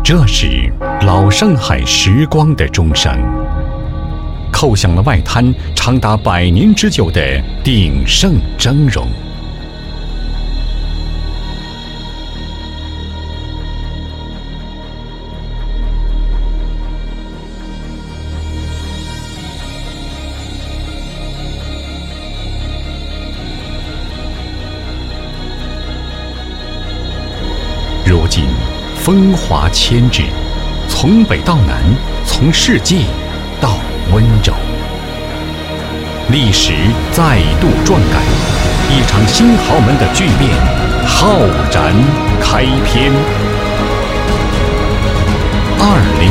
这时，老上海时光的钟声，叩响了外滩长达100年之久的鼎盛峥嵘。如今，风华千至，从北到南，从世界到温州，历史再度撞改，一场新豪门的巨变浩然开篇。